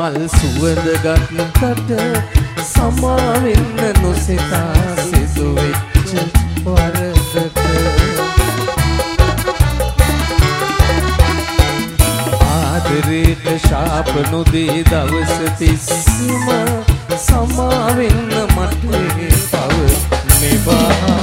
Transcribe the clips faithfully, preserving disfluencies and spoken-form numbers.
මල් සුවඳ ගන්නට සමා වෙන්න නොසිතා සිදු වෙච්ච වරදට ආදරේට ශාප නොදී දවස තිස්සම සමා වෙන්න මට පව නිවා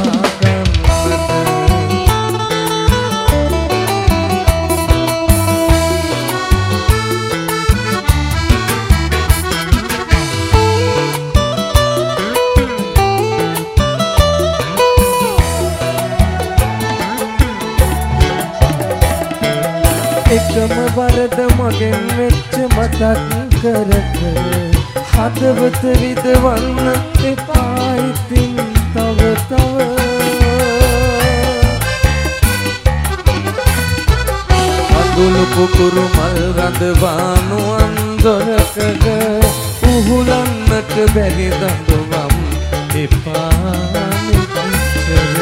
එකම වරද මගෙන් වෙච්ච මතක් කර කර හදවත විදවන්න එපා ඉතින් තව තව අඳුළු පුකුරු මල් රඳවානු අන්දොරකක උහුලන්නට බැරි දඬුවම් එපා නිතර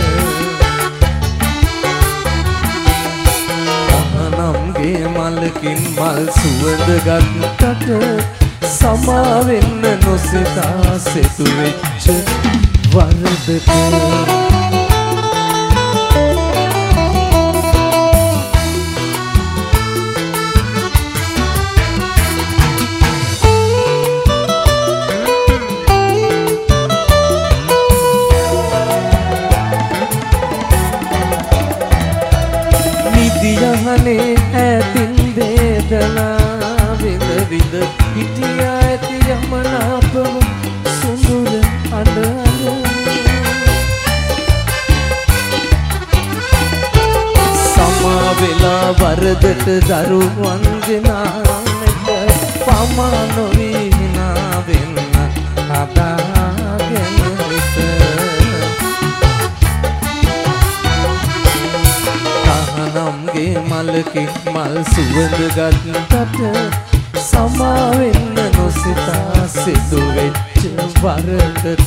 නම්ගේ මලකින් මල් සුවඳ ගන්නට සමා වෙන්න නොසිතා සිදු වෙච්ච වරදට නිදියහනේ ඇතින් වේදනා විඳ විඳ හිටියා ඇති යමනාපව සුඳුර අඬ සමා වෙලා වරදට දරුවන් ගෙනානට පමා නොවී හිනා වෙන්න හදාගෙන විත නම්ගේ මලකින් මල් සුවඳ ගන්නට සමා වෙන්න නොසිතා සිදු වෙච්ච වරදට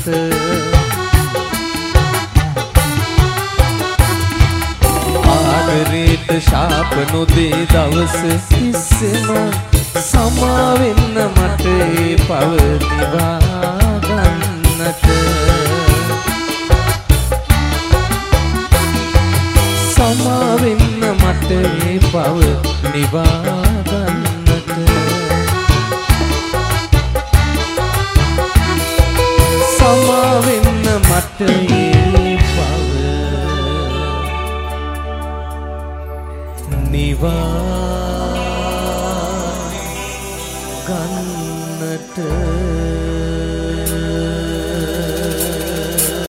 ආදරේට ශාප නොදී දවස තිස්සම සමා වෙන්න මට පව නිවා ගන්නට සමා වෙන්න මට මේ පව නිවා ගන්නට සමා වෙන්න මට මේ පව නිවා